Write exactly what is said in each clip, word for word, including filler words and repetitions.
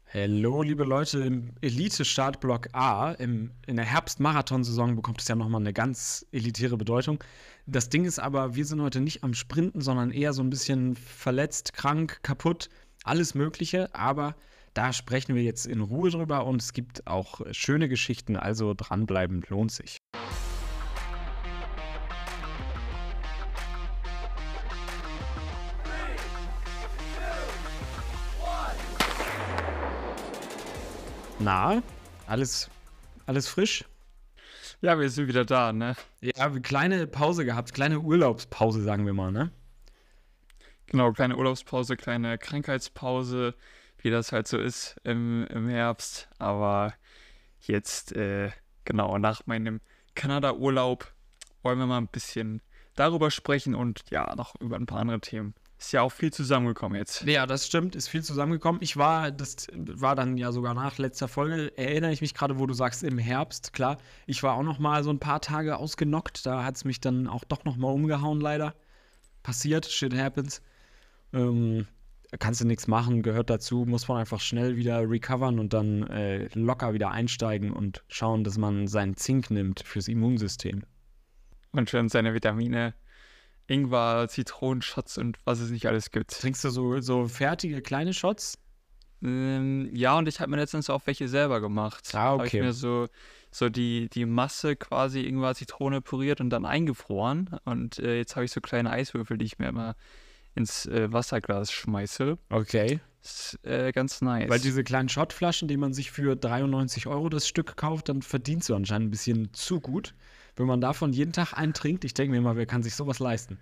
Hallo, liebe Leute im Elite-Startblock A. Im, in der Herbst-Marathon-Saison bekommt es ja nochmal eine ganz elitäre Bedeutung. Das Ding ist aber, wir sind heute nicht am Sprinten, sondern eher so ein bisschen verletzt, krank, kaputt, alles Mögliche. Aber da sprechen wir jetzt in Ruhe drüber und es gibt auch schöne Geschichten, also dranbleiben lohnt sich. Na, alles, alles frisch? Ja, wir sind wieder da, ne? Ja, eine kleine Pause gehabt, kleine Urlaubspause, sagen wir mal, ne? Genau, kleine Urlaubspause, kleine Krankheitspause, wie das halt so ist im, im Herbst. Aber jetzt, äh, genau, nach meinem Kanada-Urlaub wollen wir mal ein bisschen darüber sprechen und ja, noch über ein paar andere Themen. Ist ja auch viel zusammengekommen jetzt. Ja, das stimmt, ist viel zusammengekommen. Ich war, das war dann ja sogar nach letzter Folge, erinnere ich mich gerade, wo du sagst, im Herbst, klar. Ich war auch noch mal so ein paar Tage ausgenockt, da hat es mich dann auch doch noch mal umgehauen, leider. Passiert, shit happens. Ähm, kannst du nichts machen, gehört dazu, muss man einfach schnell wieder recovern und dann äh, locker wieder einsteigen und schauen, dass man seinen Zink nimmt fürs Immunsystem. Und schon seine Vitamine, Ingwer, Zitronenshots und was es nicht alles gibt. Trinkst du so, so fertige kleine Shots? Ähm, ja, und ich habe mir letztens auch welche selber gemacht. Ah, Habe ich okay. mir so, so die, die Masse quasi Ingwer, Zitrone püriert und dann eingefroren. Und äh, jetzt habe ich so kleine Eiswürfel, die ich mir immer ins äh, Wasserglas schmeiße. Okay. Ist äh, ganz nice. Weil diese kleinen Shotflaschen, die man sich für dreiundneunzig Euro das Stück kauft, dann verdienst du anscheinend ein bisschen zu gut. Wenn man davon jeden Tag einen trinkt, ich denke mir mal, wer kann sich sowas leisten?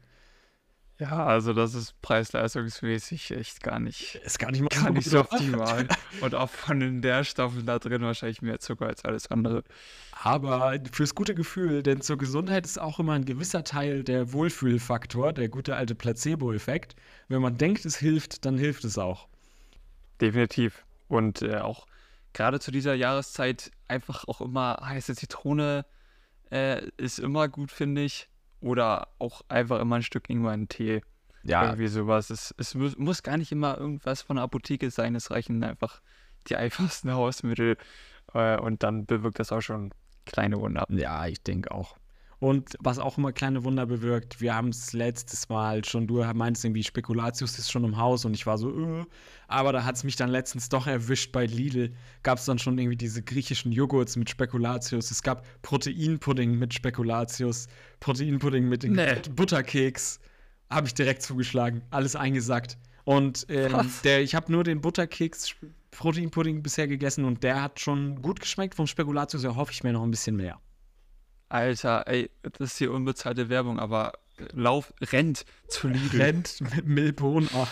Ja, also das ist preis-leistungsmäßig echt gar nicht, Ist gar nicht mal gar so nicht gut, so oder? optimal. Und auch von den Nährstoffen da drin wahrscheinlich mehr Zucker als alles andere. Aber fürs gute Gefühl, denn zur Gesundheit ist auch immer ein gewisser Teil der Wohlfühlfaktor, der gute alte Placebo-Effekt. Wenn man denkt, es hilft, dann hilft es auch. Definitiv. Und äh, auch gerade zu dieser Jahreszeit einfach auch immer heiße Zitrone äh, ist immer gut, finde ich. Oder auch einfach immer ein Stück Ingwer in den Tee. Ja, Irgendwie sowas. Es, es muss, muss gar nicht immer irgendwas von der Apotheke sein. Es reichen einfach die einfachsten Hausmittel. Äh, und dann bewirkt das auch schon kleine Wunder. ja, ich denke auch. Und was auch immer kleine Wunder bewirkt, wir haben es letztes Mal schon, du meinst irgendwie, Spekulatius ist schon im Haus und ich war so, äh, aber da hat es mich dann letztens doch erwischt bei Lidl. Gab es dann schon irgendwie diese griechischen Joghurts mit Spekulatius. Es gab Proteinpudding mit Spekulatius, Proteinpudding mit Nee. Butterkeks. Habe ich direkt zugeschlagen, alles eingesackt. Und ähm, Was? der, ich habe nur den Butterkeks Proteinpudding bisher gegessen und der hat schon gut geschmeckt. Vom Spekulatius erhoffe ich mir noch ein bisschen mehr. Alter, ey, das ist hier unbezahlte Werbung, aber lauf, rennt zu Lidl. Rennt mit Milchbohnen. Oh.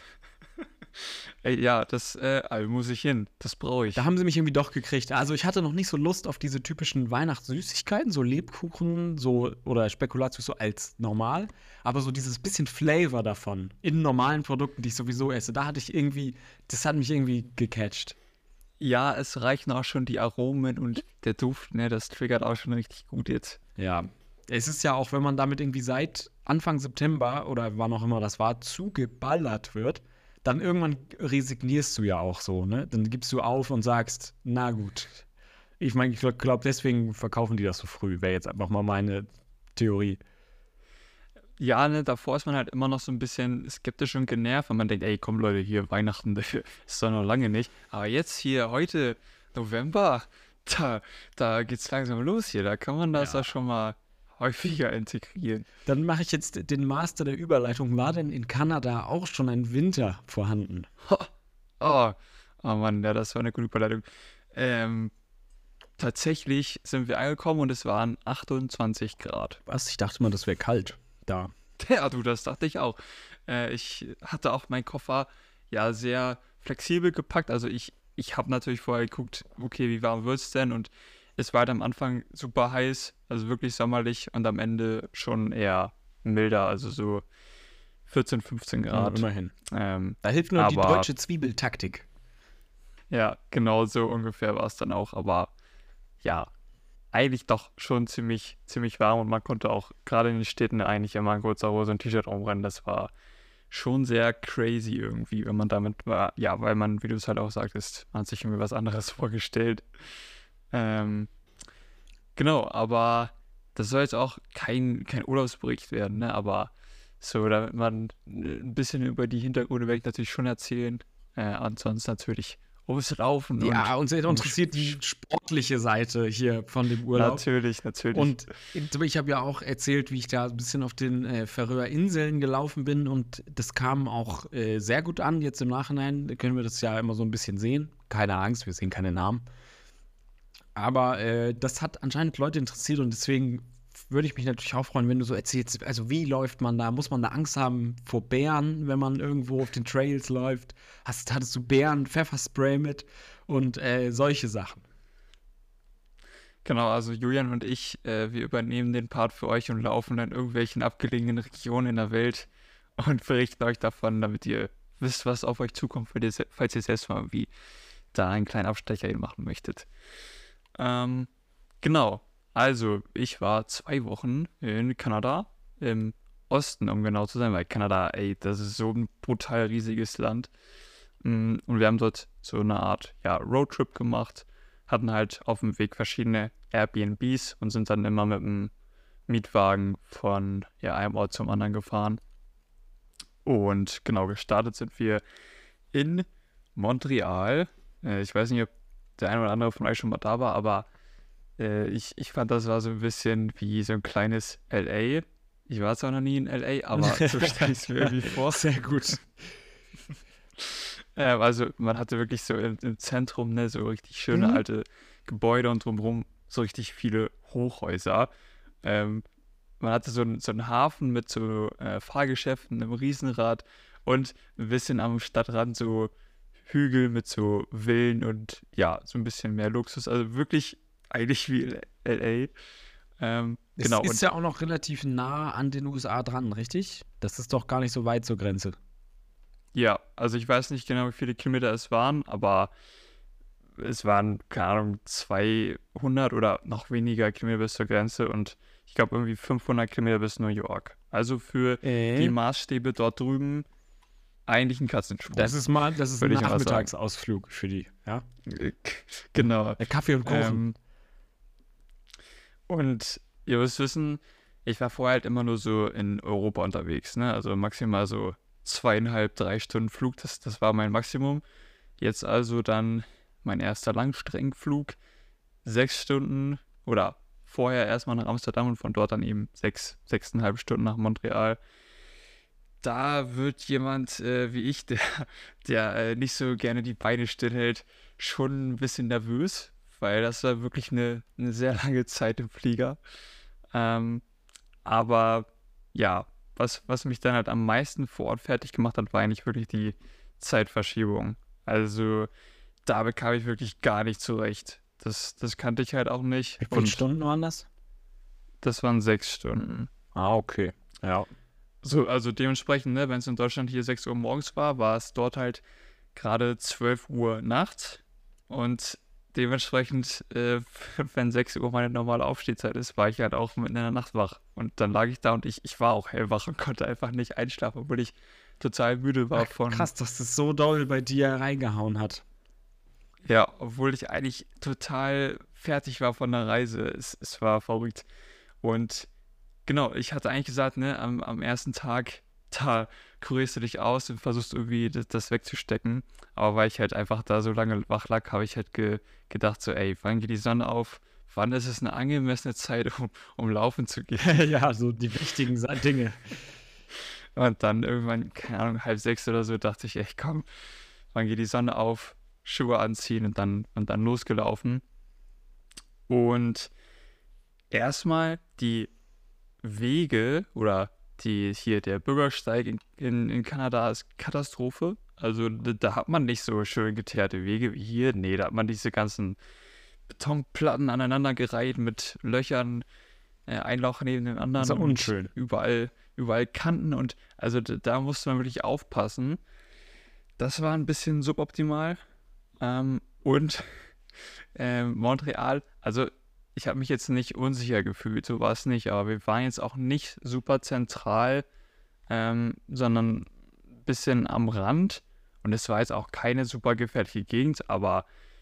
Ey, ja, das äh, also muss ich hin. Das brauche ich. Da haben sie mich irgendwie doch gekriegt. Also ich hatte noch nicht so Lust auf diese typischen Weihnachtssüßigkeiten, so Lebkuchen, so oder Spekulatius so als normal, aber so dieses bisschen Flavor davon in normalen Produkten, die ich sowieso esse, da hatte ich irgendwie, das hat mich irgendwie gecatcht. Ja, es reichen auch schon die Aromen und der Duft, ne, das triggert auch schon richtig gut jetzt. Ja, es ist ja auch, wenn man damit irgendwie seit Anfang September oder wann auch immer das war, zugeballert wird, dann irgendwann resignierst du ja auch so, ne? Dann gibst du auf und sagst, na gut. Ich meine, ich glaube, deswegen verkaufen die das so früh, wäre jetzt einfach mal meine Theorie. Ja, ne, davor ist man halt immer noch so ein bisschen skeptisch und genervt, weil man denkt, ey, komm Leute, hier, Weihnachten, das ist doch noch lange nicht. Aber jetzt hier, heute, November, da, da geht's langsam los hier, da kann man das Ja. ja schon mal häufiger integrieren. Dann mache ich jetzt den Master der Überleitung. War denn in Kanada auch schon ein Winter vorhanden? Oh, oh Mann, ja, das war eine gute Überleitung. Ähm, tatsächlich sind wir angekommen und es waren achtundzwanzig Grad. Was? Ich dachte mal, das wäre kalt da. Ja, du, das dachte ich auch. Äh, ich hatte auch meinen Koffer ja sehr flexibel gepackt. Also ich, ich habe natürlich vorher geguckt, okay, wie warm wird es denn? Und es war halt am Anfang super heiß, also wirklich sommerlich und am Ende schon eher milder, also so vierzehn, fünfzehn Ja, Grad. immerhin. Ähm, Da hilft nur die aber deutsche Zwiebeltaktik. ja, genau so ungefähr war es dann auch. Aber ja, eigentlich doch schon ziemlich, ziemlich warm und man konnte auch gerade in den Städten eigentlich immer in kurzer Hose und T-Shirt rumrennen. Das war schon sehr crazy irgendwie, wenn man damit war. Ja, weil man, wie du es halt auch sagtest, man hat sich irgendwie was anderes vorgestellt. Ähm, genau, aber das soll jetzt auch kein, kein Urlaubsbericht werden, ne? Aber so, damit man äh, ein bisschen über die Hintergründe werde ich natürlich schon erzählen. Äh, ansonsten natürlich ums Laufen Ja, und uns um Sch- interessiert die Sch- sportliche Seite hier von dem Urlaub. natürlich, natürlich. Und ich habe ja auch erzählt, wie ich da ein bisschen auf den äh, Färöer Inseln gelaufen bin und das kam auch äh, sehr gut an. Jetzt im Nachhinein können wir das ja immer so ein bisschen sehen. Keine Angst, wir sehen keine Namen. Aber äh, das hat anscheinend Leute interessiert und deswegen würde ich mich natürlich auch freuen, wenn du so erzählst, also wie läuft man da? Muss man da Angst haben vor Bären, wenn man irgendwo auf den Trails läuft? Hast, hattest du Bären, Pfefferspray mit und äh, solche Sachen? Genau, also Julian und ich, äh, wir übernehmen den Part für euch und laufen in irgendwelchen abgelegenen Regionen in der Welt und berichten euch davon, damit ihr wisst, was auf euch zukommt, falls ihr, se- falls ihr selbst mal irgendwie da einen kleinen Abstecher hin machen möchtet. Ähm, genau, also ich war zwei Wochen in Kanada, im Osten, um genau zu sein, weil Kanada, ey, das ist so ein brutal riesiges Land. Mm, Und wir haben dort so eine Art, ja, Roadtrip gemacht, hatten halt auf dem Weg verschiedene Airbnbs und sind dann immer mit dem Mietwagen von, ja, einem Ort zum anderen gefahren. Und genau, gestartet sind wir in Montreal. Äh, ich weiß nicht, ob der eine oder andere von euch schon mal da war, aber äh, ich, ich fand, das war so ein bisschen wie so ein kleines L A. Ich war zwar noch nie in L A, aber so stelle ich es mir irgendwie vor. Sehr gut. Ähm, also man hatte wirklich so im, im Zentrum, ne, so richtig schöne Mhm. alte Gebäude und drumherum so richtig viele Hochhäuser. Ähm, Man hatte so, einen- so einen Hafen mit so äh, Fahrgeschäften, einem Riesenrad und ein bisschen am Stadtrand so Hügel mit so Villen und ja, so ein bisschen mehr Luxus. Also wirklich eigentlich wie L A. Ähm, Es genau, ist und ja auch noch relativ nah an den U S A dran, richtig? Das ist doch gar nicht so weit zur Grenze. ja, also ich weiß nicht genau, wie viele Kilometer es waren, aber es waren, keine Ahnung, zweihundert oder noch weniger Kilometer bis zur Grenze und ich glaube irgendwie fünfhundert Kilometer bis New York. Also für die Äh, Maßstäbe dort drüben eigentlich ein Katzensprung, Das ist mal, das ist ein würde ich mal sagen. Nachmittagsausflug für die, ja? Äh, k- Genau. Äh, Kaffee und Kuchen. Ähm, und ihr müsst wissen, ich war vorher halt immer nur so in Europa unterwegs, ne? Also maximal so zweieinhalb, drei Stunden Flug, das, das war mein Maximum. Jetzt also dann mein erster Langstreckenflug, sechs Stunden oder vorher erstmal nach Amsterdam und von dort dann eben sechs, sechseinhalb Stunden nach Montreal. Da wird jemand äh, wie ich, der, der äh, nicht so gerne die Beine stillhält, schon ein bisschen nervös, weil das war wirklich eine, eine sehr lange Zeit im Flieger. Ähm, aber ja, was, was mich dann halt am meisten vor Ort fertig gemacht hat, war eigentlich wirklich die Zeitverschiebung. Also da bekam ich wirklich gar nicht zurecht. Das, das kannte ich halt auch nicht. Wie viele Und Stunden waren das? das waren sechs Stunden. Ah, okay. Ja. So, also dementsprechend, ne, wenn es in Deutschland hier sechs Uhr morgens war, war es dort halt gerade zwölf Uhr nachts. Und dementsprechend, äh, wenn sechs Uhr meine normale Aufstehzeit ist, war ich halt auch mitten in der Nacht wach. Und dann lag ich da und ich, ich war auch hellwach und konnte einfach nicht einschlafen, obwohl ich total müde war Ach, von, krass, dass das so doll bei dir reingehauen hat. ja, obwohl ich eigentlich total fertig war von der Reise. Es, es war verrückt. Und genau, ich hatte eigentlich gesagt, ne, am, am ersten Tag, da kurierst du dich aus und versuchst irgendwie das, das wegzustecken. Aber weil ich halt einfach da so lange wach lag, habe ich halt ge, gedacht, so, ey, wann geht die Sonne auf? Wann ist es eine angemessene Zeit, um, um laufen zu gehen? Ja, so die wichtigen Sa- Dinge. Und dann irgendwann, keine Ahnung, halb sechs oder so, dachte ich, ey, komm, wann geht die Sonne auf? Schuhe anziehen und dann, und dann losgelaufen. Und erstmal die Wege oder die hier der Bürgersteig in, in, in Kanada ist Katastrophe. Also da, da hat man nicht so schön geteerte Wege wie hier. Nee, da hat man diese ganzen Betonplatten aneinandergereiht mit Löchern, äh, ein Loch neben dem Das anderen ist ja und unschön. überall, überall Kanten und also da, da musste man wirklich aufpassen. Das war ein bisschen suboptimal. Ähm, und ähm, Montreal, also ich habe mich jetzt nicht unsicher gefühlt, so war es nicht, aber wir waren jetzt auch nicht super zentral, ähm, sondern bisschen am Rand und es war jetzt auch keine super gefährliche Gegend, aber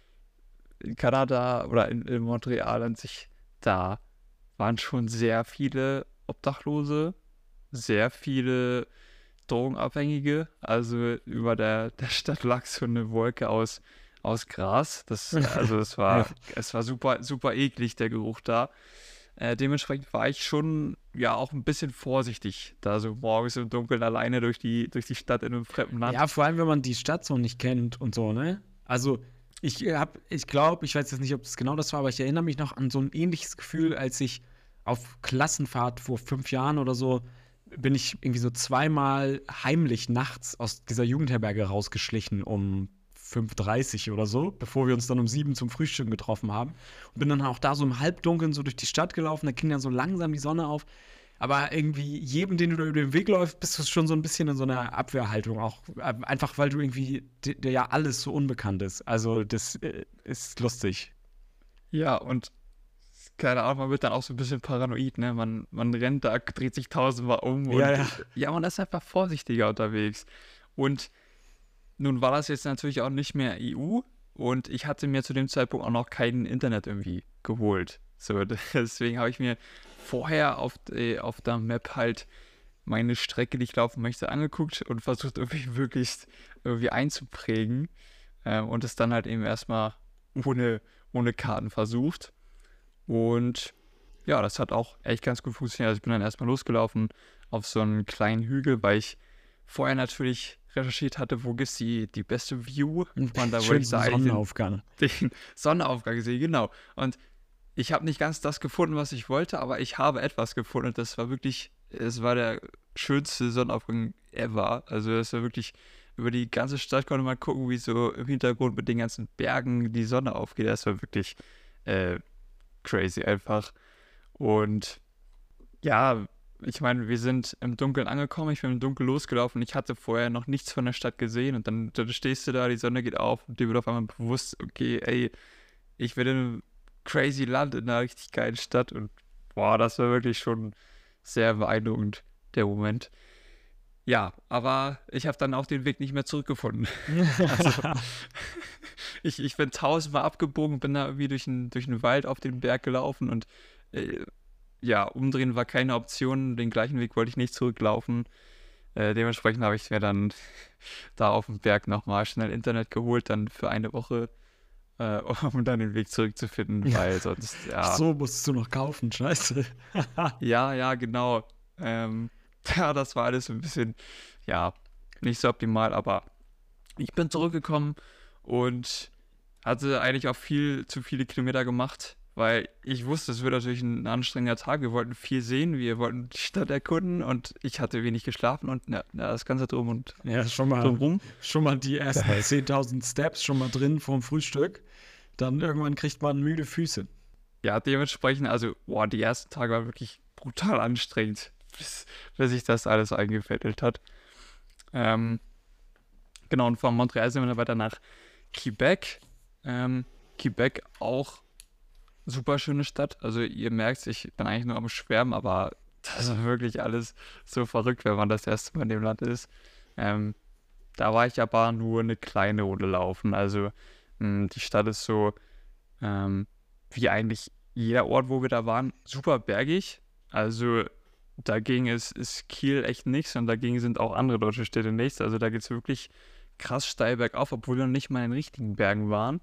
in Kanada oder in, in Montreal an sich, da waren schon sehr viele Obdachlose, sehr viele Drogenabhängige. Also über der, der Stadt lag so eine Wolke aus, aus Gras. Das, also es Ja. war, es war super, super eklig, der Geruch da. Äh, dementsprechend war ich schon ja auch ein bisschen vorsichtig, da so morgens im Dunkeln alleine durch die, durch die Stadt in einem fremden Land. Ja, vor allem, wenn man die Stadt so nicht kennt und so, ne? Also, ich hab, ich glaube, ich weiß jetzt nicht, ob das genau das war, aber ich erinnere mich noch an so ein ähnliches Gefühl, als ich auf Klassenfahrt vor fünf Jahren oder so bin ich irgendwie so zweimal heimlich nachts aus dieser Jugendherberge rausgeschlichen um fünf Uhr dreißig oder so, bevor wir uns dann um sieben zum Frühstück getroffen haben. Und bin dann auch da so im Halbdunkeln so durch die Stadt gelaufen, da ging dann so langsam die Sonne auf. Aber irgendwie jedem, den du da über den Weg läufst, bist du schon so ein bisschen in so einer Abwehrhaltung auch. Äh, Einfach weil du irgendwie, dir dir ja alles so unbekannt ist. Also das äh, ist lustig. Ja, und keine Ahnung, man wird dann auch so ein bisschen paranoid, ne? Man, man rennt da, dreht sich tausendmal um Ja, und ja. ja, man ist einfach vorsichtiger unterwegs. Und nun war das jetzt natürlich auch nicht mehr E U und ich hatte mir zu dem Zeitpunkt auch noch kein Internet irgendwie geholt. So, deswegen habe ich mir vorher auf, äh, auf der Map halt meine Strecke, die ich laufen möchte, angeguckt und versucht irgendwie möglichst irgendwie einzuprägen äh, und es dann halt eben erstmal ohne, ohne Karten versucht. Und ja, das hat auch echt ganz gut funktioniert. Also ich bin dann erstmal losgelaufen auf so einen kleinen Hügel, weil ich vorher natürlich recherchiert hatte, wo gibt es die, die beste View. Und da wollte Schön ich da eigentlich den, Sonnenaufgang. den Sonnenaufgang sehen, genau. Und ich habe nicht ganz das gefunden, was ich wollte, aber ich habe etwas gefunden. Und das war wirklich, es war der schönste Sonnenaufgang ever. Also es war wirklich, über die ganze Stadt konnte man gucken, wie so im Hintergrund mit den ganzen Bergen die Sonne aufgeht. Das war wirklich äh, crazy einfach. Und ja, ich meine, wir sind im Dunkeln angekommen, ich bin im Dunkeln losgelaufen, ich hatte vorher noch nichts von der Stadt gesehen und dann, dann stehst du da, die Sonne geht auf und dir wird auf einmal bewusst, okay, ey, ich bin in einem crazy Land, in einer richtig geilen Stadt und boah, das war wirklich schon sehr beeindruckend, der Moment. Ja, aber ich habe dann auch den Weg nicht mehr zurückgefunden. Also, ich, ich bin tausendmal abgebogen, bin da irgendwie durch den, durch den Wald auf den Berg gelaufen und äh, ja, umdrehen war keine Option. Den gleichen Weg wollte ich nicht zurücklaufen. Äh, dementsprechend habe ich mir dann da auf dem Berg nochmal schnell Internet geholt, dann für eine Woche, äh, um dann den Weg zurückzufinden, weil sonst, Ach ja, so, musstest du noch kaufen, scheiße. ja, ja, genau. Ähm, ja, das war alles ein bisschen, ja, nicht so optimal, aber ich bin zurückgekommen und hatte eigentlich auch viel zu viele Kilometer gemacht, weil ich wusste, es wird natürlich ein anstrengender Tag. Wir wollten viel sehen, wir wollten die Stadt erkunden und ich hatte wenig geschlafen und ja, ja, das Ganze drum und Ja, schon mal, drumrum. schon mal die ersten zehntausend Steps schon mal drin vorm Frühstück. Dann irgendwann kriegt man müde Füße. Ja, dementsprechend, also, boah, die ersten Tage waren wirklich brutal anstrengend, bis, bis sich das alles eingefädelt hat. Ähm, genau, und von Montreal sind wir dann weiter nach Quebec. Ähm, Quebec auch super schöne Stadt. Also ihr merkt, ich bin eigentlich nur am Schwärmen, aber das ist wirklich alles so verrückt, wenn man das erste Mal in dem Land ist. Ähm, da war ich aber nur eine kleine Runde laufen. Also mh, die Stadt ist so, ähm, wie eigentlich jeder Ort, wo wir da waren, super bergig. Also dagegen ist, ist Kiel echt nichts und dagegen sind auch andere deutsche Städte nichts. Also da geht es wirklich krass steil bergauf, obwohl wir noch nicht mal in den richtigen Bergen waren.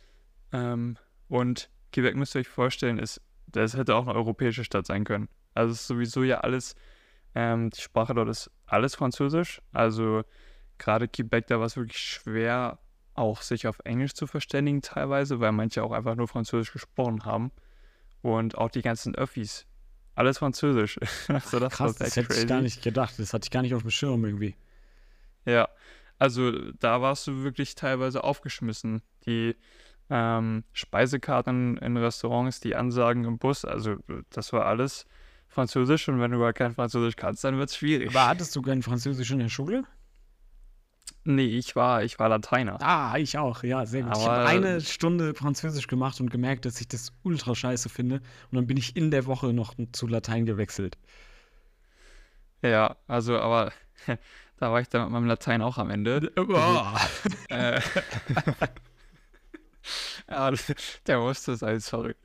Ähm, und Quebec, müsst ihr euch vorstellen, ist, das hätte auch eine europäische Stadt sein können. Also es ist sowieso ja alles, ähm, die Sprache dort ist alles Französisch. Also gerade Quebec, da war es wirklich schwer, auch sich auf Englisch zu verständigen teilweise, weil manche auch einfach nur Französisch gesprochen haben. Und auch die ganzen Öffis, alles Französisch. Also das Krass, war das echt hätte ich gar crazy. nicht gedacht. Das hatte ich gar nicht auf dem Schirm irgendwie. Ja, also da warst du wirklich teilweise aufgeschmissen. Die ähm, Speisekarten in Restaurants, die Ansagen im Bus, also das war alles Französisch und wenn du gar kein Französisch kannst, dann wird es schwierig. Aber hattest du gern Französisch in der Schule? Nee, ich war, ich war Lateiner. Ah, ich auch, ja, sehr gut. Ich habe Aber eine Stunde Französisch gemacht und gemerkt, dass ich das ultra scheiße finde. Und dann bin ich in der Woche noch zu Latein gewechselt. ja, also, aber Da war ich dann mit meinem Latein auch am Ende. Boah. Äh, ja, der musste sein, sorry.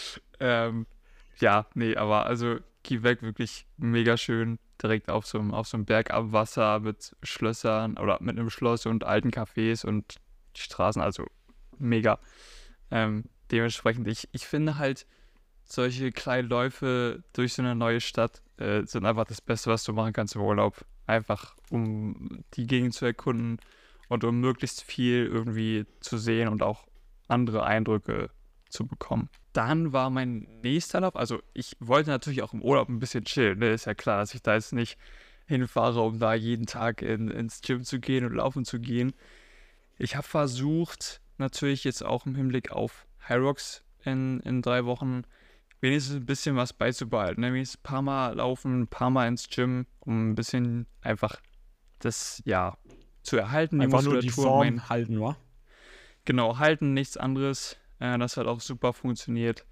Ähm, ja, nee, aber also Quebec wirklich mega schön. Direkt auf so einem, auf so einem Berg am Wasser mit Schlössern oder mit einem Schloss und alten Cafés und die Straßen, also mega. Ähm, dementsprechend, ich, ich finde halt, solche kleinen Läufe durch so eine neue Stadt äh, sind einfach das Beste, was du machen kannst im Urlaub. Einfach, um die Gegend zu erkunden und um möglichst viel irgendwie zu sehen und auch andere Eindrücke zu bekommen. Dann war mein nächster Lauf, also ich wollte natürlich auch im Urlaub ein bisschen chillen, ne? Ist ja klar, dass ich da jetzt nicht hinfahre, um da jeden Tag in, ins Gym zu gehen und laufen zu gehen. Ich habe versucht, natürlich jetzt auch im Hinblick auf Hyrox in, in drei Wochen wenigstens ein bisschen was beizubehalten. Ne? Wenigstens ein paar Mal laufen, ein paar Mal ins Gym, um ein bisschen einfach das, ja, zu erhalten. Einfach nur die Muskulatur, Form mein, halten, wa? genau, halten, nichts anderes. Äh, das hat auch super funktioniert.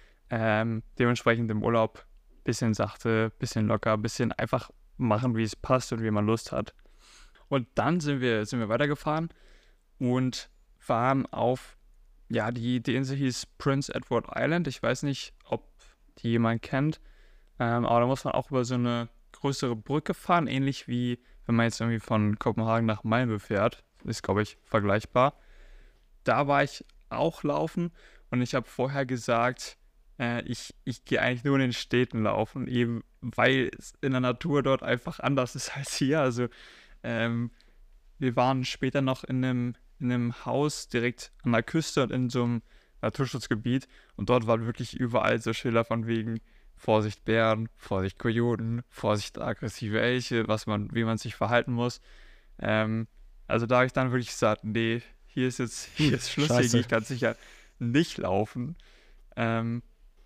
Ähm, dementsprechend im Urlaub bisschen sachte, bisschen locker, bisschen einfach machen, wie es passt und wie man Lust hat. Und dann sind wir, sind wir weitergefahren und waren auf, ja, die, die Insel hieß Prince Edward Island. Ich weiß nicht, ob die jemand kennt, ähm, aber da muss man auch über so eine größere Brücke fahren, ähnlich wie wenn man jetzt irgendwie von Kopenhagen nach Malmö fährt. Ist, glaube ich, vergleichbar. Da war ich auch laufen und ich habe vorher gesagt, äh, ich, ich gehe eigentlich nur in den Städten laufen, eben weil es in der Natur dort einfach anders ist als hier. Also ähm, wir waren später noch in einem, in einem Haus direkt an der Küste und in so einem Naturschutzgebiet und dort waren wirklich überall so Schilder von wegen Vorsicht Bären, Vorsicht Kojoten, Vorsicht aggressive Elche, was man, wie man sich verhalten muss. Ähm, also da habe ich dann wirklich gesagt, nee, hier ist jetzt, hier ist Schluss, hier Scheiße. gehe ich ganz sicher nicht laufen. Ähm,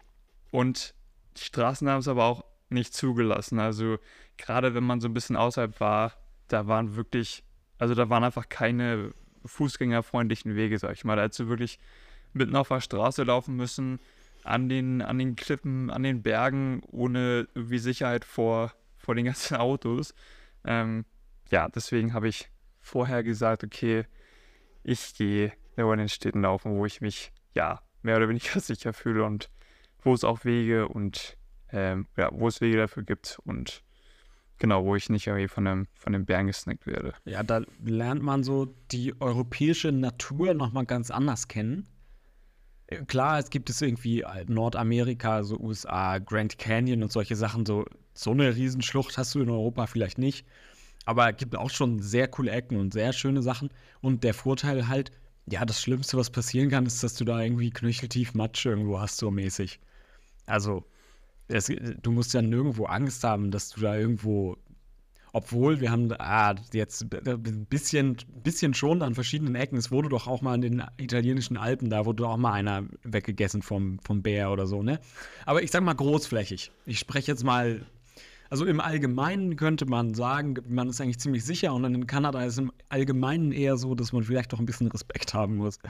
und die Straßen haben es aber auch nicht zugelassen. Also gerade wenn man so ein bisschen außerhalb war, da waren wirklich, also da waren einfach keine fußgängerfreundlichen Wege, sag ich mal. Da hättest du wirklich mitten auf der Straße laufen müssen, an den, an den Klippen, an den Bergen, ohne irgendwie Sicherheit vor, vor den ganzen Autos. Ähm, ja, deswegen habe ich vorher gesagt, okay, ich gehe nur in den Städten laufen, wo ich mich, ja, mehr oder weniger sicher fühle und wo es auch Wege und, ähm, ja, wo es Wege dafür gibt und genau, wo ich nicht irgendwie von dem, von den Bären gesnackt werde. Ja, da lernt man so die europäische Natur nochmal ganz anders kennen. Äh, Klar, es gibt es irgendwie äh, Nordamerika, so U S A, Grand Canyon und solche Sachen. So, so eine Riesenschlucht hast du in Europa vielleicht nicht. Aber es gibt auch schon sehr coole Ecken und sehr schöne Sachen. Und der Vorteil halt, ja, das Schlimmste, was passieren kann, ist, dass du da irgendwie knöcheltief Matsch irgendwo hast, so mäßig. Also, es, du musst ja nirgendwo Angst haben, dass du da irgendwo, obwohl wir haben ah, jetzt ein bisschen, bisschen schon an verschiedenen Ecken. Es wurde doch auch mal in den italienischen Alpen, da wurde auch mal einer weggegessen vom, vom Bär oder so, ne? Aber ich sag mal großflächig. Ich spreche jetzt mal, also im Allgemeinen könnte man sagen, man ist eigentlich ziemlich sicher und in Kanada ist es im Allgemeinen eher so, dass man vielleicht doch ein bisschen Respekt haben muss.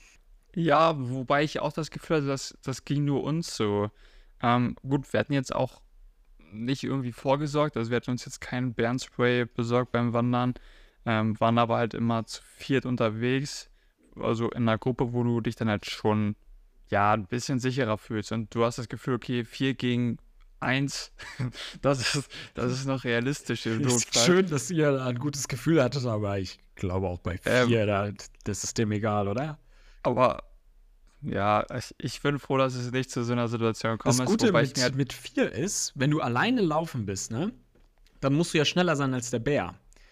Ja, wobei ich auch das Gefühl hatte, dass das ging nur uns so. Ähm, gut, wir hatten jetzt auch nicht irgendwie vorgesorgt, also wir hatten uns jetzt kein Bärenspray besorgt beim Wandern, ähm, waren aber halt immer zu viert unterwegs, also in einer Gruppe, wo du dich dann halt schon, ja, ein bisschen sicherer fühlst und du hast das Gefühl, okay, vier gegen eins, das ist, das ist noch realistisch im Ist Notfall. schön, dass ihr da ein gutes Gefühl hattet, aber ich glaube auch bei Ähm, vier, da, das ist dem egal, oder? aber ja, ich, ich bin froh, dass es nicht zu so einer Situation Das gekommen ist, Gute wobei ich mir mit, halt, mit vier ist, wenn du alleine laufen bist, ne, dann musst du ja schneller sein als der Bär.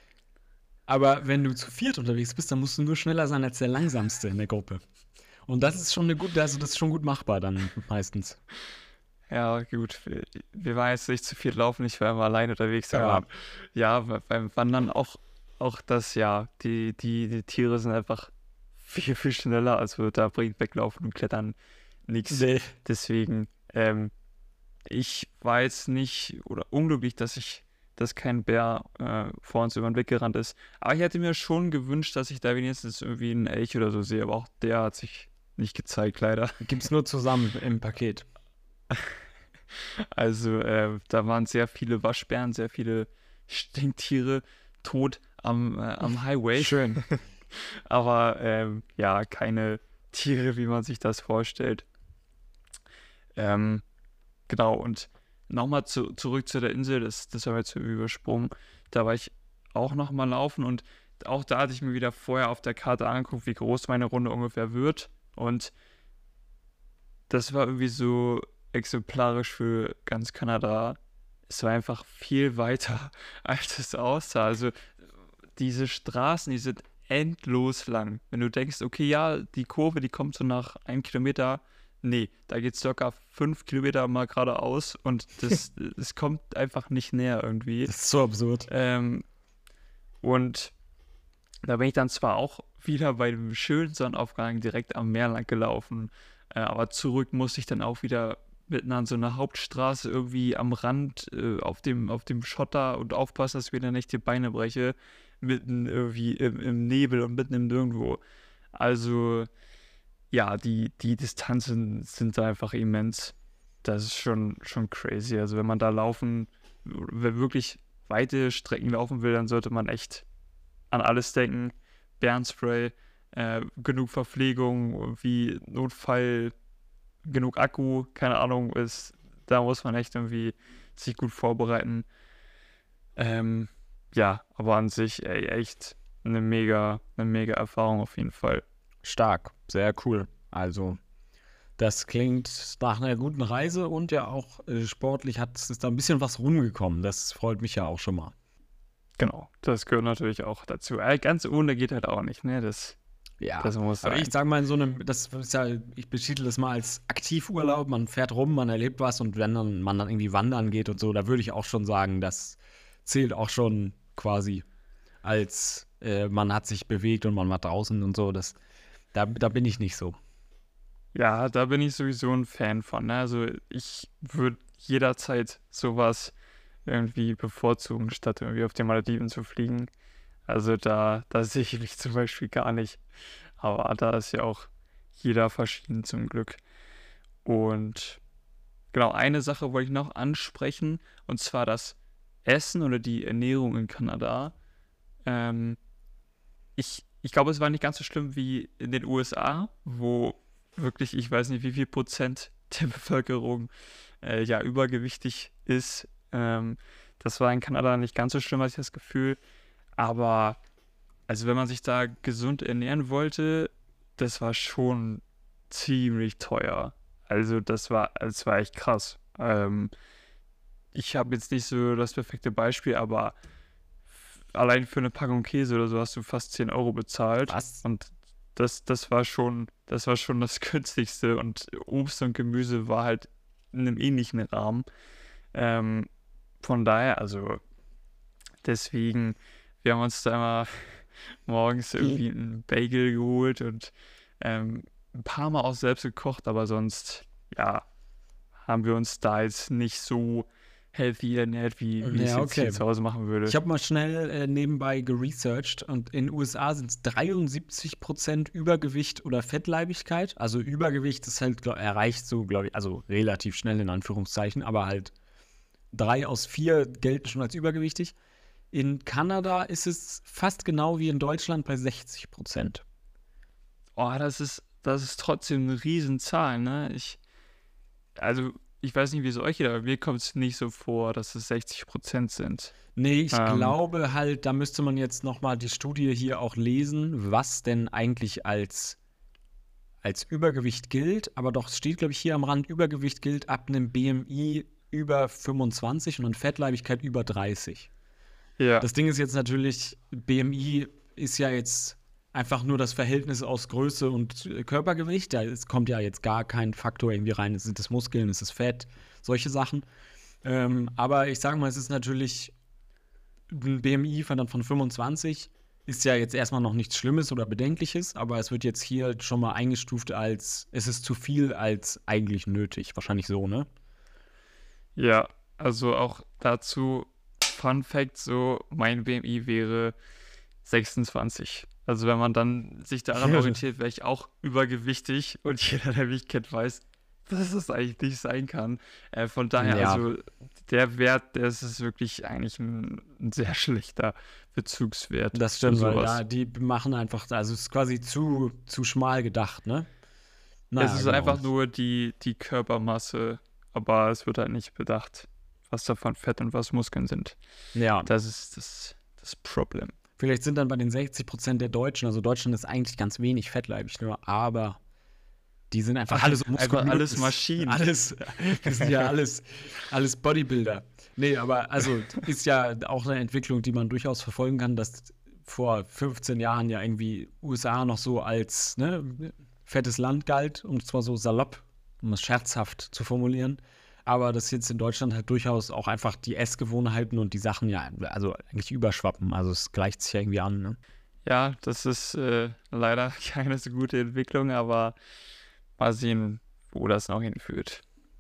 Aber wenn du zu viert unterwegs bist, dann musst du nur schneller sein als der Langsamste in der Gruppe. Und das ist schon eine gute, also das ist schon gut machbar dann meistens. ja, gut, wir, wir waren jetzt nicht zu viel laufen, ich war immer alleine unterwegs, Ja. aber ja, be- beim Wandern auch, auch das, ja, die, die, die Tiere sind einfach viel, viel schneller, also da bringt Weglaufen und Klettern nichts. Nee. Deswegen, ähm, ich war jetzt nicht, oder unglücklich, dass ich, dass kein Bär äh, vor uns über den Weg gerannt ist, aber ich hätte mir schon gewünscht, dass ich da wenigstens irgendwie einen Elch oder so sehe, aber auch der hat sich nicht gezeigt, leider. Gibt's nur zusammen im Paket. Also äh, da waren sehr viele Waschbären, sehr viele Stinktiere, tot am, äh, am Highway. Schön. Aber ähm, ja, keine Tiere, wie man sich das vorstellt. Ähm, genau, und nochmal zu, zurück zu der Insel, das, das haben wir jetzt übersprungen. Da war ich auch nochmal laufen und auch da hatte ich mir wieder vorher auf der Karte angeguckt, wie groß meine Runde ungefähr wird. Und das war irgendwie so exemplarisch für ganz Kanada. Es war einfach viel weiter, als es aussah. Also diese Straßen, die sind endlos lang. Wenn du denkst, okay, ja, die Kurve, die kommt so nach einem Kilometer. Nee, da geht es circa fünf Kilometer mal geradeaus und das, das kommt einfach nicht näher irgendwie. Das ist so absurd. Ähm, und da bin ich dann zwar auch wieder bei dem schönen Sonnenaufgang direkt am Meer lang gelaufen, äh, aber zurück musste ich dann auch wieder mitten an so einer Hauptstraße irgendwie am Rand äh, auf dem, auf dem Schotter und aufpassen, dass ich mir dann nicht die Beine breche, mitten irgendwie im, im Nebel und mitten im Nirgendwo. Also ja, die, die Distanzen sind da einfach immens. Das ist schon, schon crazy. Also wenn man da laufen, wer wirklich weite Strecken laufen will, dann sollte man echt an alles denken. Bärenspray, äh, genug Verpflegung, wie Notfall, genug Akku, keine Ahnung, ist, da muss man echt irgendwie sich gut vorbereiten. Ähm, ja, aber an sich ey, echt eine mega, eine mega Erfahrung auf jeden Fall. Stark, sehr cool. Also, das klingt nach einer guten Reise und ja auch äh, sportlich hat es ist da ein bisschen was rumgekommen. Das freut mich ja auch schon mal. Genau, das gehört natürlich auch dazu. Äh, ganz ohne geht halt auch nicht, ne? Das, Ja, das muss aber sein. ich sage mal in so einem, das ist ja, ich betitel das mal als Aktivurlaub. Man fährt rum, man erlebt was und wenn dann man dann irgendwie wandern geht und so, da würde ich auch schon sagen, das zählt auch schon quasi als äh, man hat sich bewegt und man war draußen und so. Das, da, da bin ich nicht so. Ja, da bin ich sowieso ein Fan von. Ne? Also ich würde jederzeit sowas irgendwie bevorzugen, statt irgendwie auf die Malediven zu fliegen. Also da, da sehe ich mich zum Beispiel gar nicht. Aber da ist ja auch jeder verschieden zum Glück. Und genau, eine Sache wollte ich noch ansprechen, und zwar das Essen oder die Ernährung in Kanada. Ähm, ich ich glaube, es war nicht ganz so schlimm wie in den U S A, wo wirklich, ich weiß nicht, wie viel Prozent der Bevölkerung äh, ja übergewichtig ist. Ähm, das war in Kanada nicht ganz so schlimm, hatte ich das Gefühl. Aber also wenn man sich da gesund ernähren wollte, das war schon ziemlich teuer. Also das war, das war echt krass. Ähm, ich habe jetzt nicht so das perfekte Beispiel, aber allein für eine Packung Käse oder so hast du fast zehn Euro bezahlt. Was? Und das, das war schon, das war schon das günstigste. Und Obst und Gemüse war halt in einem ähnlichen Rahmen. Ähm, von daher, also deswegen, wir haben uns da immer morgens irgendwie einen Bagel geholt und ähm, ein paar Mal auch selbst gekocht, aber sonst, ja, haben wir uns da jetzt nicht so healthy ernährt, wie, wie ich es Ja, jetzt hier okay. zu Hause machen würde. Ich habe mal schnell äh, nebenbei geresearched und in den U S A sind es dreiundsiebzig Prozent Übergewicht oder Fettleibigkeit. Also Übergewicht ist halt, glaub, erreicht so, glaube ich, also relativ schnell in Anführungszeichen, aber halt drei aus vier gelten schon als übergewichtig. In Kanada ist es fast genau wie in Deutschland bei sechzig Prozent. Oh, das ist, das ist trotzdem eine Riesenzahl, ne? Ich, also, ich weiß nicht, wie es euch geht, aber mir kommt es nicht so vor, dass es sechzig Prozent sind. Nee, ich Ähm, glaube halt, da müsste man jetzt noch mal die Studie hier auch lesen, was denn eigentlich als, als Übergewicht gilt. Aber doch, es steht, glaube ich, hier am Rand, Übergewicht gilt ab einem B M I über fünfundzwanzig und eine Fettleibigkeit über dreißig. ja, Das Ding ist jetzt natürlich, B M I ist ja jetzt einfach nur das Verhältnis aus Größe und äh, Körpergewicht. Da ist, kommt ja jetzt gar kein Faktor irgendwie rein. Sind es Muskeln, ist es Fett, solche Sachen. Ähm, aber ich sage mal, es ist natürlich ein B M I von, dann von fünfundzwanzig. Ist ja jetzt erstmal noch nichts Schlimmes oder Bedenkliches, aber es wird jetzt hier schon mal eingestuft als, es ist zu viel als eigentlich nötig. Wahrscheinlich so, ne? ja, also auch dazu, Fun Fact, so, mein B M I wäre sechsundzwanzig. Also wenn man dann sich daran Ja. orientiert, wäre ich auch übergewichtig und jeder, der mich kennt, weiß, dass das eigentlich nicht sein kann. Äh, von daher, Ja. also der Wert, das ist wirklich eigentlich ein, ein sehr schlechter Bezugswert Das für stimmt, weil sowas. ja, die machen einfach, also es ist quasi zu, zu schmal gedacht, ne? Es Naja, ist genau. einfach nur die, die Körpermasse, aber es wird halt nicht bedacht, was davon Fett und was Muskeln sind. Ja, Das ist das, das Problem. vielleicht sind dann bei den sechzig Prozent der Deutschen, also Deutschland ist eigentlich ganz wenig fettleibig nur, aber die sind einfach alle so Einfach muskulös. alles Maschinen. Alles, wir sind ja alles, alles Bodybuilder. Nee, aber also ist ja auch eine Entwicklung, die man durchaus verfolgen kann, dass vor fünfzehn Jahren ja irgendwie U S A noch so als ne, fettes Land galt, um zwar so salopp, um es scherzhaft zu formulieren, aber dass jetzt in Deutschland halt durchaus auch einfach die Essgewohnheiten und die Sachen ja also eigentlich überschwappen. Also es gleicht sich ja irgendwie an, ne? Ja, das ist äh, leider keine so gute Entwicklung, aber mal sehen, wo das noch hinführt.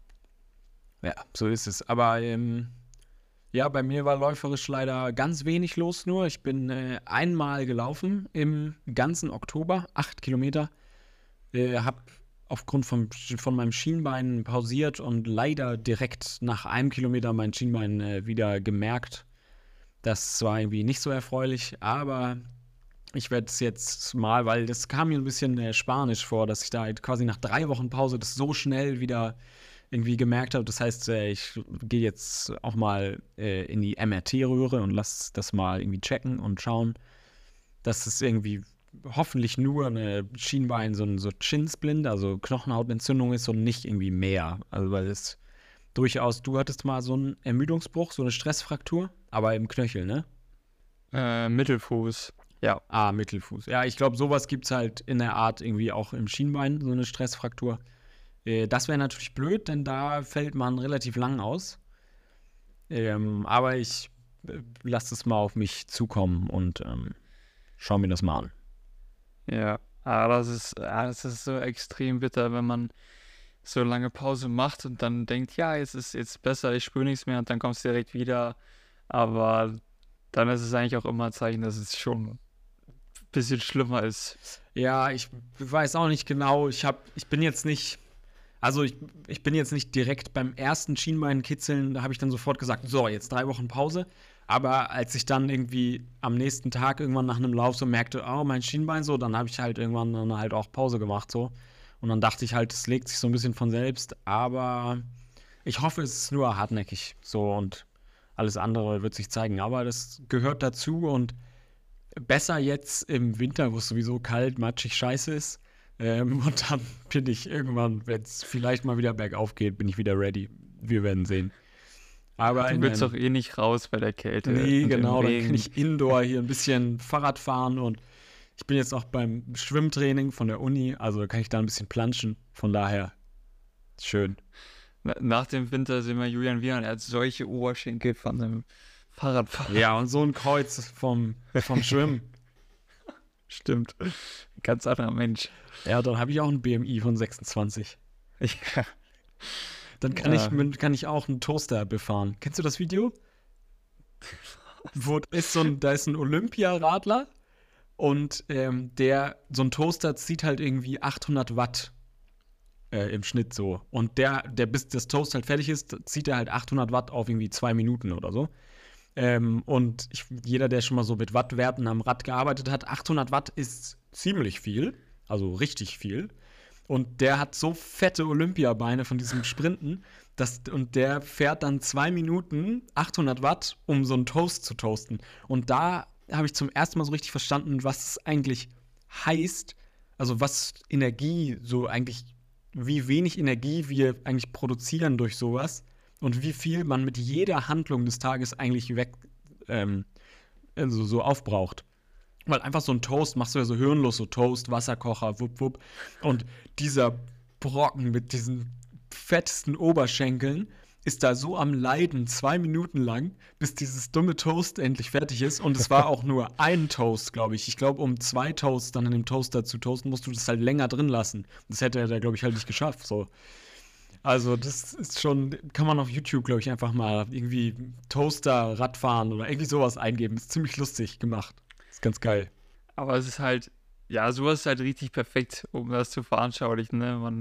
Ja, so ist es. Aber ähm, ja, bei mir war läuferisch leider ganz wenig los nur. Ich bin äh, einmal gelaufen im ganzen Oktober, acht Kilometer. Äh, hab aufgrund vom, von meinem Schienbein pausiert und leider direkt nach einem Kilometer mein Schienbein äh, wieder gemerkt. Das war irgendwie nicht so erfreulich, aber ich werde es jetzt mal, weil das kam mir ein bisschen äh, spanisch vor, dass ich da halt quasi nach drei Wochen Pause das so schnell wieder irgendwie gemerkt habe. Das heißt, äh, ich gehe jetzt auch mal äh, in die M R T-Röhre und lasse das mal irgendwie checken und schauen, dass es irgendwie hoffentlich nur eine Schienbein, so ein so Chin-Splint, also Knochenhautentzündung ist und nicht irgendwie mehr. Also weil es durchaus, du hattest mal so einen Ermüdungsbruch, so eine Stressfraktur, aber im Knöchel, ne? Äh, Mittelfuß. Ja. Ah, Mittelfuß. Ja, ich glaube, sowas gibt es halt in der Art irgendwie auch im Schienbein, so eine Stressfraktur. Äh, das wäre natürlich blöd, denn da fällt man relativ lang aus. Ähm, aber ich äh, lasse es mal auf mich zukommen und ähm, schau mir das mal an. Ja, aber das ist, ah, das ist so extrem bitter, wenn man so lange Pause macht und dann denkt, ja, jetzt ist jetzt besser, ich spüre nichts mehr und dann kommst du direkt wieder. Aber dann ist es eigentlich auch immer ein Zeichen, dass es schon ein bisschen schlimmer ist. Ja, ich weiß auch nicht genau. Ich hab, ich bin jetzt nicht, also ich, ich bin jetzt nicht direkt beim ersten Schienbeinkitzeln, da habe ich dann sofort gesagt, so, jetzt drei Wochen Pause. Aber als ich dann irgendwie am nächsten Tag irgendwann nach einem Lauf so merkte, oh, mein Schienbein so, dann habe ich halt irgendwann dann halt auch Pause gemacht so. Und dann dachte ich halt, es legt sich so ein bisschen von selbst. Aber ich hoffe, es ist nur hartnäckig so und alles andere wird sich zeigen. Aber das gehört dazu und besser jetzt im Winter, wo es sowieso kalt, matschig, scheiße ist. Ähm, und dann bin ich irgendwann, wenn es vielleicht mal wieder bergauf geht, bin ich wieder ready. Wir werden sehen. Aber Du in willst einem, doch eh nicht raus bei der Kälte nee, und im genau, dann Regen. kann ich indoor hier ein bisschen Fahrrad fahren und ich bin jetzt auch beim Schwimmtraining von der Uni, also kann ich da ein bisschen planschen. Von daher schön. Na- Nach dem Winter sehen wir Julian wieder und er hat solche Oberschenkel von einem Fahrradfahrer. Ja, und so ein Kreuz vom, vom Schwimmen. Stimmt. Ein ganz anderer Mensch. Ja, dann habe ich auch ein B M I von sechsundzwanzig. Ja. Dann kann, Ja. ich, mit- kann ich auch einen Toaster befahren. Kennst du das Video? Wo ist so ein, da ist ein Olympiaradler und ähm, der, so ein Toaster zieht halt irgendwie achthundert Watt äh, im Schnitt so. Und der, der, bis das Toast halt fertig ist, zieht er halt achthundert Watt auf irgendwie zwei Minuten oder so. Ähm, und ich, jeder, der schon mal so mit Wattwerten am Rad gearbeitet hat, achthundert Watt ist ziemlich viel, also richtig viel. Und der hat so fette Olympiabeine von diesem Sprinten, dass, und der fährt dann zwei Minuten achthundert Watt, um so einen Toast zu toasten. Und da habe ich zum ersten Mal so richtig verstanden, was es eigentlich heißt, also was Energie so eigentlich, wie wenig Energie wir eigentlich produzieren durch sowas und wie viel man mit jeder Handlung des Tages eigentlich weg, ähm, also so aufbraucht. Weil einfach so ein Toast machst du ja so hirnlos, so Toast, Wasserkocher, wupp, wupp. Und dieser Brocken mit diesen fettesten Oberschenkeln ist da so am Leiden, zwei Minuten lang, bis dieses dumme Toast endlich fertig ist. Und es war auch nur ein Toast, glaube ich. Ich glaube, um zwei Toasts dann in dem Toaster zu toasten, musst du das halt länger drin lassen. Das hätte er da, glaube ich, halt nicht geschafft. So. Also, das ist schon, kann man auf YouTube, glaube ich, einfach mal irgendwie Toaster, Radfahren oder irgendwie sowas eingeben. Ist ziemlich lustig gemacht. Ist ganz geil. Aber es ist halt, ja, sowas ist halt richtig perfekt, um das zu veranschaulichen, ne? Man,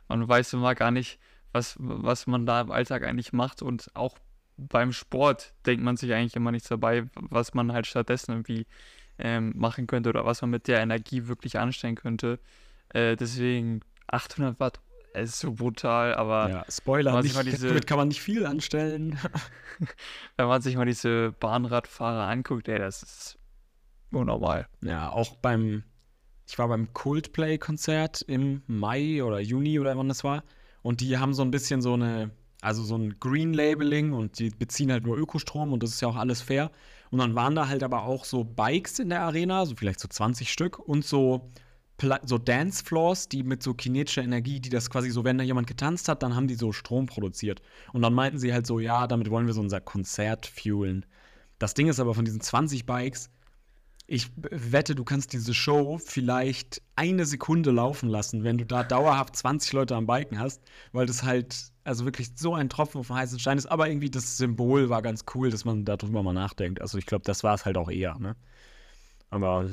Man weiß immer gar nicht, was, was man da im Alltag eigentlich macht. Und auch beim Sport denkt man sich eigentlich immer nichts dabei, was man halt stattdessen irgendwie ähm, machen könnte oder was man mit der Energie wirklich anstellen könnte. Äh, deswegen achthundert Watt ist so brutal, aber Ja, Spoiler, wenn man nicht, sich mal diese, damit kann man nicht viel anstellen. wenn man sich mal diese Bahnradfahrer anguckt, ey, das ist unnormal. Ja, auch beim, ich war beim Coldplay-Konzert im Mai oder Juni oder wann das war. Und die haben so ein bisschen so eine, also so ein Green-Labeling und die beziehen halt nur Ökostrom und das ist ja auch alles fair. Und dann waren da halt aber auch so Bikes in der Arena, so vielleicht so zwanzig Stück und so, Pla- so Dancefloors, die mit so kinetischer Energie, die das quasi so, wenn da jemand getanzt hat, dann haben die so Strom produziert. Und dann meinten sie halt so, ja, damit wollen wir so unser Konzert fuelen. Das Ding ist aber von diesen zwanzig Bikes, ich b- wette, du kannst diese Show vielleicht eine Sekunde laufen lassen, wenn du da dauerhaft zwanzig Leute am Biken hast, weil das halt, also wirklich so ein Tropfen auf den heißen Stein ist, aber irgendwie das Symbol war ganz cool, dass man darüber mal nachdenkt. Also ich glaube, das war es halt auch eher, ne? Aber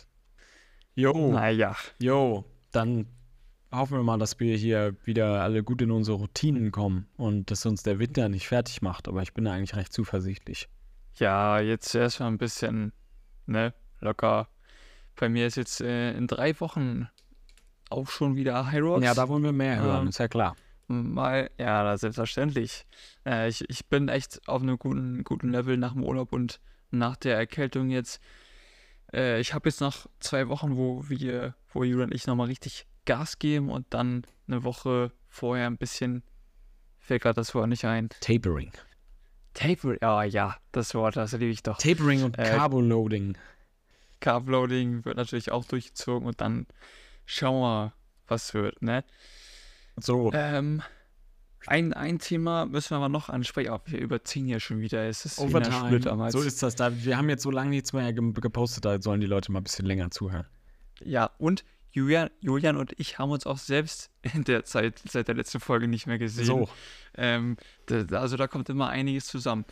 jo, Naja, jo, dann hoffen wir mal, dass wir hier wieder alle gut in unsere Routinen kommen und dass uns der Winter nicht fertig macht, aber ich bin da eigentlich recht zuversichtlich. ja, jetzt erstmal ein bisschen, ne, locker. Bei mir ist jetzt äh, in drei Wochen auch schon wieder High Rocks. Ja, da wollen wir mehr hören, Ähm, ist ja klar. Mal, ja, das selbstverständlich. Äh, ich, ich bin echt auf einem guten, guten Level nach dem Urlaub und nach der Erkältung jetzt. Äh, ich habe jetzt noch zwei Wochen, wo wir, wo Julian und ich nochmal richtig Gas geben und dann eine Woche vorher ein bisschen, fällt gerade das Wort nicht ein. Tapering. Taper, ja, ja, das Wort, das liebe ich doch. Tapering und Äh, Carboloading. Carbloading wird natürlich auch durchgezogen und dann schauen wir, was wird, ne? So, Ähm, ein, ein Thema müssen wir aber noch ansprechen. Oh, wir überziehen ja schon wieder. Es ist wie in der Schule Overtime. damals. So ist das da. Wir haben jetzt so lange nichts mehr ge- gepostet, da sollen die Leute mal ein bisschen länger zuhören. Ja, und Julian, Julian und ich haben uns auch selbst in der Zeit, seit der letzten Folge nicht mehr gesehen. So, Ähm, da, da- also da kommt immer einiges zusammen.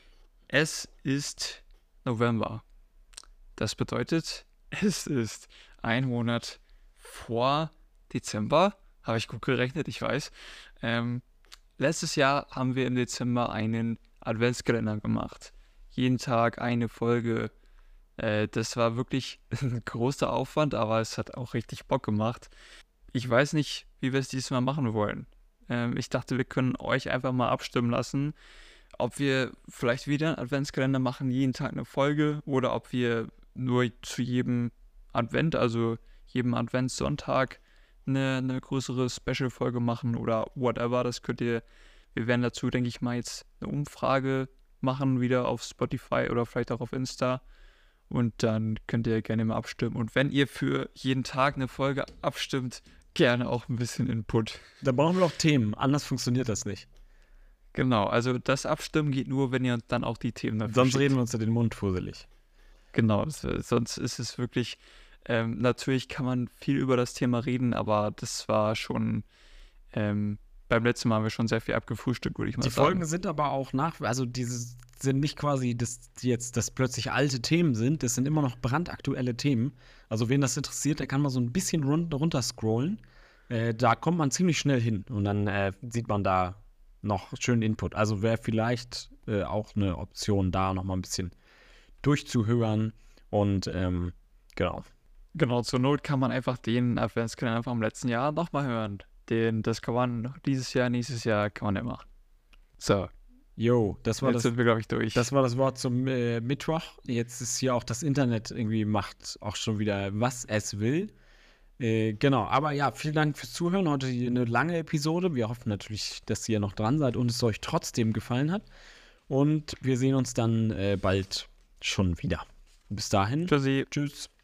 Es ist November. Das bedeutet, es ist ein Monat vor Dezember. Habe ich gut gerechnet, ich weiß. Ähm, letztes Jahr haben wir im Dezember einen Adventskalender gemacht. Jeden Tag eine Folge. Äh, das war wirklich ein großer Aufwand, aber es hat auch richtig Bock gemacht. Ich weiß nicht, wie wir es dieses Mal machen wollen. Ähm, ich dachte, wir können euch einfach mal abstimmen lassen, ob wir vielleicht wieder einen Adventskalender machen, jeden Tag eine Folge, oder ob wir nur zu jedem Advent, also jedem Adventssonntag, eine, eine größere Special-Folge machen oder whatever. Das könnt ihr, wir werden dazu, denke ich mal, jetzt eine Umfrage machen, wieder auf Spotify oder vielleicht auch auf Insta. Und dann könnt ihr gerne mal abstimmen. Und wenn ihr für jeden Tag eine Folge abstimmt, gerne auch ein bisschen Input. da brauchen wir auch Themen, anders funktioniert das nicht. Genau, also das Abstimmen geht nur, wenn ihr uns dann auch die Themen dafür Sonst schickt. reden wir uns ja den Mund fusselig. Genau, das, äh, sonst ist es wirklich, ähm, natürlich kann man viel über das Thema reden, aber das war schon, ähm, beim letzten Mal haben wir schon sehr viel abgefrühstückt, würde ich mal Die sagen. Folgen sind aber auch nach, also diese sind nicht quasi, dass die jetzt das plötzlich alte Themen sind, das sind immer noch brandaktuelle Themen. Also wen das interessiert, der kann mal so ein bisschen run runter scrollen. Äh, da kommt man ziemlich schnell hin und dann äh, sieht man da noch schönen Input. Also wäre vielleicht äh, auch eine Option, da noch mal ein bisschen durchzuhören und ähm, genau. Genau, zur Not kann man einfach den Adventskalender vom letzten Jahr nochmal hören. Den, das kann man dieses Jahr, nächstes Jahr kann man immer. So, Jo, das war jetzt das. sind wir, glaube ich, durch. Das war das Wort zum äh, Mittwoch. Jetzt ist hier auch das Internet irgendwie macht auch schon wieder, was es will. Äh, genau, aber ja, vielen Dank fürs Zuhören. Heute hier eine lange Episode. Wir hoffen natürlich, dass ihr noch dran seid und es euch trotzdem gefallen hat. Und wir sehen uns dann äh, bald schon wieder. Bis dahin. Tschüssi. Tschüss.